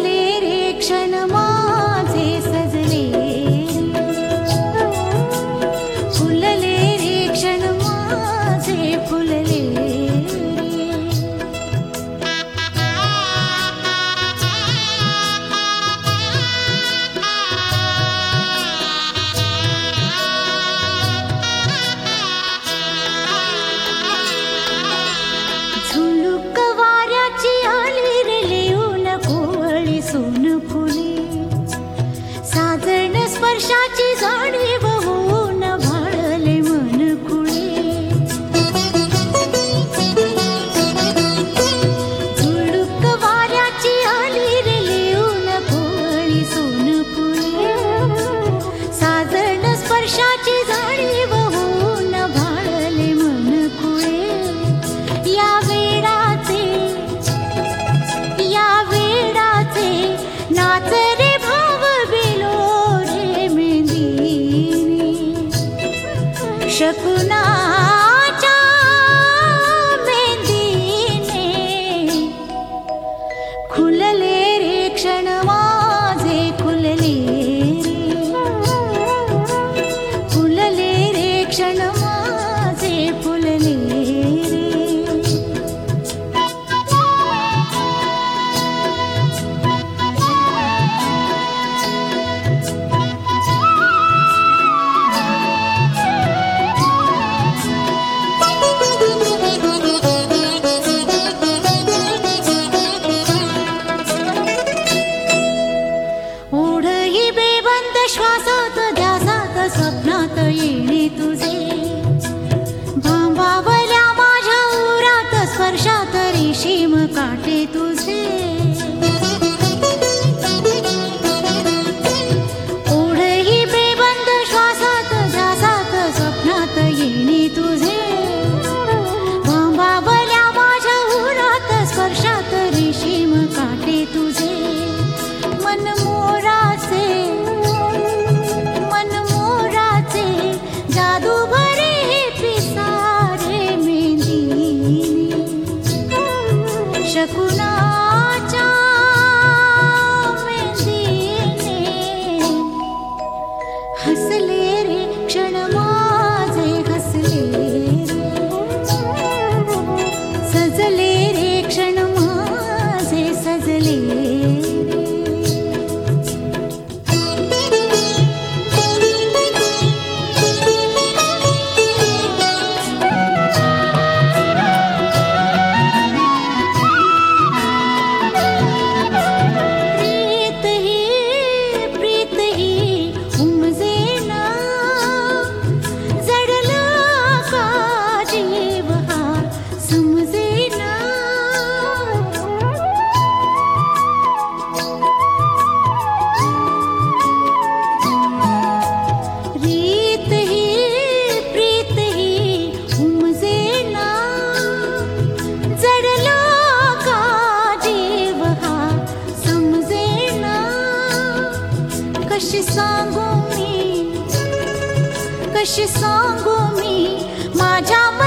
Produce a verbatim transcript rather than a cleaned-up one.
फुलले रे क्षण माझे सजले फुलले रे क्षण माझे फुलले झुळूक वाऱ्याची आली रे लिहून कोवळी सोन फुले साजण स्पर्शाची जाणीव होऊन भाळले मन खुळे झुळूक वाऱ्याची आली रे लिहून कोवळी सोन फुले साजण स्पर्शाची जाणीव होऊन भाळले मन खुळे या नाच रे भाव बिलो रे मेंदिनी शकुनाच्या मेंदीने खुलले रे क्षण माझे खुलले रे खुलले रे क्षण माझे फुलले रे श्वासात ध्यासात स्वप्नात येणे तुझे भांबावल्या माझ्या उरात स्पर्शात रेशीम काटे तुझे ओढही बेबंद श्वासात ध्यासात स्वप्नात येणे तुझे भांबावल्या माझ्या उरात स्पर्शात रेशीम काटे तुझे मन मोराचे जादू भरे हे पिसारे मेंदिनी शकुनाच्या मेंदीने हसले रे क्षण माझे हसले सजले रे क्षण माझे सजले कशी सांगू मी कशी सांगू मी माझ्या